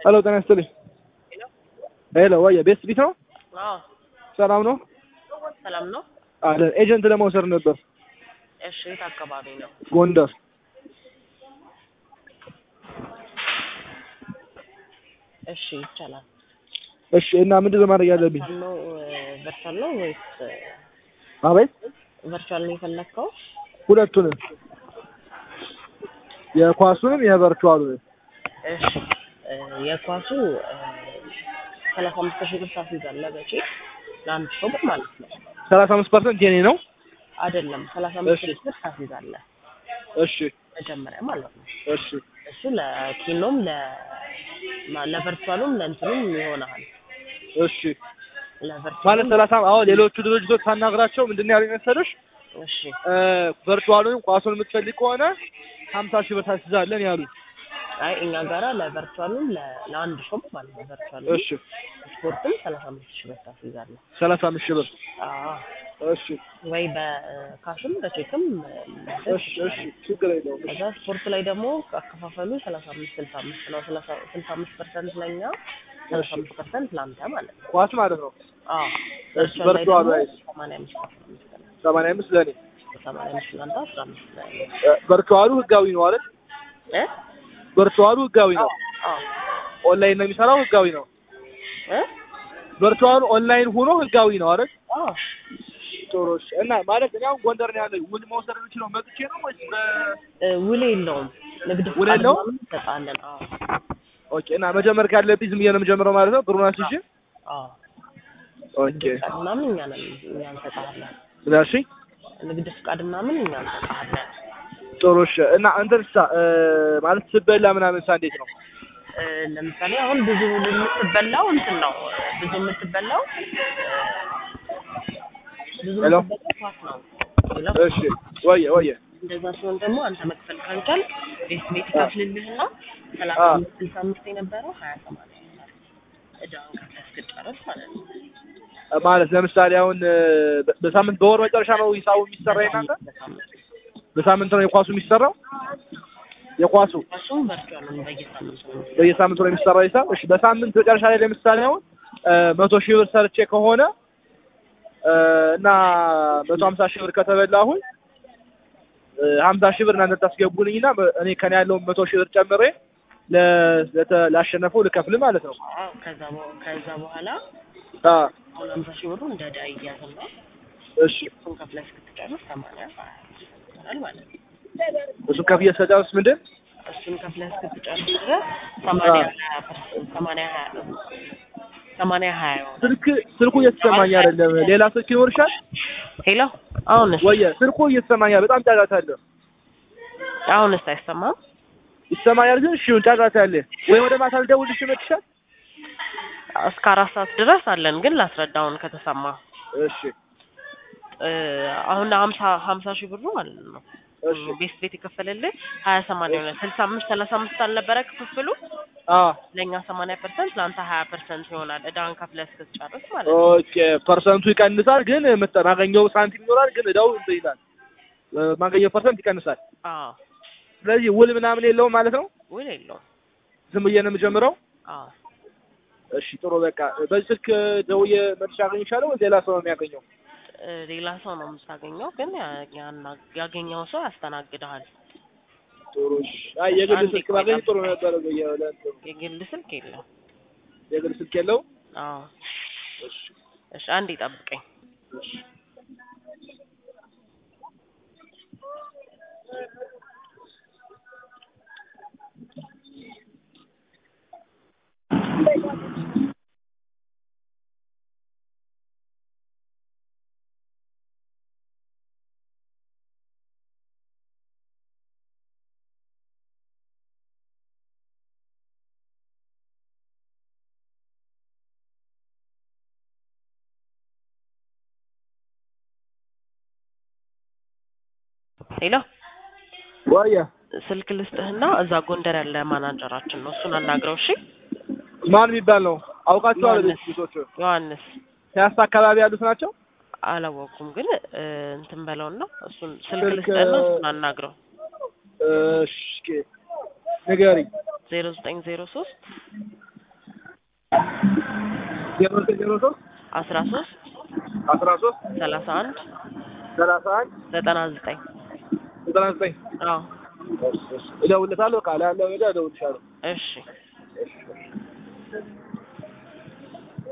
ሄሎ ጤና ይስጥልኝ። ሄሎ ወይ ቤት ቢት ነው? አዎ ሰላም ነው? ሰላም ነው። አለ ኤጀንት ለመውሰድ ነበር። እሺ የት አካባቢ ነው? ጎንደር። እሺ ይቻላል። እሺ እና ምንድን ነው ማድረግ ያለብኝ? ቨርቹዋል ነው ወይስ አቤት ቨርቹዋል ነው የፈለከው? ሁለቱንም የኳሱንም የቨርቹዋሉንም። እሺ የኳሱ 35,000 ብር ታስይዛለህ በቼክ ለአንድ ሰው ማለት ነው። 35% የኔ ነው አይደለም 35,000 ብር ታስይዛለህ። እሺ መጀመሪያ ማለት ነው። እሺ እሱ ለኪኖም ለቨርቹዋሉም ለእንትኑም ይሆናል። እሺ ማለት 30 አዎ ሌሎቹ ድርጅቶች ሳናግራቸው ምንድነው ያሉኝ መሰለሽ? እሺ ቨርቹዋሉን ኳሱን የምትፈልግ ከሆነ 50,000 ብር ታስይዛለን ያሉኝ። አይ እኛ ጋራ ለቨርቹዋሉም ለአንድ ሾፕ ማለት ነው ቨርቹዋሉ እሺ ስፖርትም 35,000 ብር ታስይዛለህ። 35,000 ብር አዎ እሺ ወይ በካሽም በቼክም እሺ እሺ ችግር የለውም። ከዛ ስፖርት ላይ ደግሞ አከፋፈሉ 35 ነው። 65% ለኛ 35% ላንተ ማለት ነው። ኳስ ማለት ነው። አዎ ቨርቹዋሉ 85 ለኔ 85 ላንተ 15 ላይ ቨርቹዋሉ ህጋዊ ነው አይደል? ቨርቹዋሉ ህጋዊ ነው። አዎ ኦንላይን ነው የሚሰራው ህጋዊ ነው። ቨርቹዋሉ ኦንላይን ሆኖ ህጋዊ ነው አይደል? አዎ ቶሮሽ እና ማለት ነው ጎንደር ነው ያለው። ውል መውሰድ የምችለው መጥቼ ነው ወይስ ውል የለውም? ንግድ ውል የለውም? ተጣለን። አዎ ኦኬ እና መጀመር ካለብኝ ዝም ብዬ ነው የምጀምረው ማለት ነው ብሩን አስይዤ? አዎ ኦኬ ምናምን እኛ እንሰጣለን። ስለዚህ ንግድ ፍቃድ ምናምን እኛ እንሰጣለን። ቶሮሽ እና እንትንሳ ማለት ስበላ ምናምን እንዴት ነው? ለምሳሌ አሁን ብዙ የምትበላው እንትን ነው ብዙ የምትበላው ኳስ ነው። እሺ ወየ እንደዛ ሲሆን ደግሞ አንተ መክፈል ካልቻል ቤት ይከፍልልህና 35 የነበረው 28 ይሆናል። እዳውን ከፍለህ ማለት ነው። ማለት ለምሳሌ አሁን በሳምንት በወር መጨረሻ ነው ሂሳቡ የሚሰራ ይናንተ? በሳምንት ነው የኳሱ የሚሰራው? የኳሱ እሱም ቨርቹዋል ነው በየሳምንቱ ነው የሚሰራው ሂሳብ። እሺ በሳምንት መጨረሻ ላይ ለምሳሌ አሁን 100,000 ብር ሰርቼ ከሆነ እና 150,000 ብር ከተበላሁኝ 50,000 ብር እናንተ ታስገቡልኝና እኔ ከኔ ያለውን 100,000 ብር ጨምሬ ላሸነፈው ልከፍል ማለት ነው። አዎ ከዛ በኋላ 50,000 ብሩ እንደ ዕዳ ይያዝና እሺ እሱን ከፍለህ እስክትጨርስ 80 ይሆናል ማለት ነው። እሱን ከፍዬ እስክጨርስ ምንድን? እሱን ከፍለህ እስክትጨርስ ድረስ 80 ስልኩ እየተሰማኝ አይደለም። ሌላ ስልክ ይኖርሻል? ሄሎ አሁንስ? ወየ ስልኩ እየተሰማኝ በጣም ጫጫታ አለ። አሁንስ አይሰማም? ይሰማኛል ግን እሺ ጫጫታ አለ። ወይ ወደ ማታ ልደውልልሽ ይመችሻል? እስከ 4 ሰዓት ድረስ አለን ግን ላስረዳውን ከተሰማ። እሺ አሁን 50,000 ብሩ ማለት ነው። እሺ ቤት የከፈለልህ 28 ይሆናል። 65 አልነበረ ክፍፍሉ? ለኛ 80% ለአንተ 20% ይሆናል። እዳን ከፍለህ እስክትጨርስ ማለት ነው። ኦኬ ፐርሰንቱ ይቀንሳል ግን ማገኘው ሳንቲም ይኖራል ግን እዳው እንትን ይላል። ማገኘው ፐርሰንት ይቀንሳል። ስለዚህ ውል ምናምን የለውም ማለት ነው? ውል የለውም። ዝም ብዬ ነው የምጀምረው? እሺ ጥሩ በቃ በዚህ ስልክ ደውዬ መልሼ አገኝሻለሁ ወይ ሌላ ሰው ነው የሚያገኘው? ሌላ ሰው ነው የምታገኘው ግን ያገኘው ሰው ያስተናግድሃል። ጥሩ እሺ። አይ የግል ስልክ ባገኝ ጥሩ ነበር። የግል ስልክ የለም። የግል ስልክ የለው? አዎ እሺ አንዴ ጠብቀኝ። እሺ ሄሎ ወየ ስልክ ልስጥህና እዛ ጎንደር ያለ ማናጀራችን ነው እሱን አናግረው። እሺ ማን የሚባል ነው? አውቃቸዋለሁ ልጆቹ። ዮሐንስ ፒያሳ አካባቢ ያሉት ናቸው? አላወኩም ግን እንትን በለውና እሱን ስልክ ልስጥህና እሱን አናግረው። እሺ ንገሪኝ። 0903 03 13 13 31 31 99 99 አዎ እደውልለታለሁ ካለ ያለው ነገር እደውልልሻለሁ። እሺ እሺ